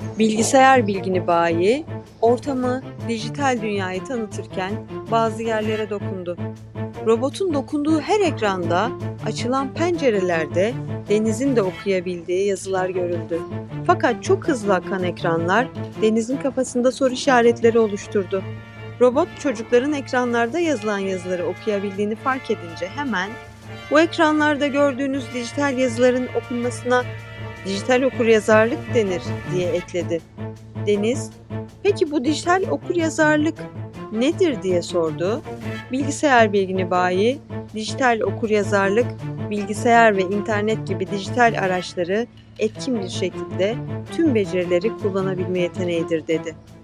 Bilgisayar bilgini bayi, ortamı, dijital dünyayı tanıtırken bazı yerlere dokundu. Robotun dokunduğu her ekranda, açılan pencerelerde Deniz'in de okuyabildiği yazılar görüldü. Fakat çok hızlı akan ekranlar Deniz'in kafasında soru işaretleri oluşturdu. Robot çocukların ekranlarda yazılan yazıları okuyabildiğini fark edince hemen "Bu ekranlarda gördüğünüz dijital yazıların okunmasına dijital okuryazarlık denir" diye ekledi. Deniz, "Peki bu dijital okuryazarlık nedir?" diye sordu. Bilgisayar bilgini bayi, dijital okuryazarlık, bilgisayar ve internet gibi dijital araçları etkin bir şekilde tüm becerileri kullanabilme yeteneğidir dedi.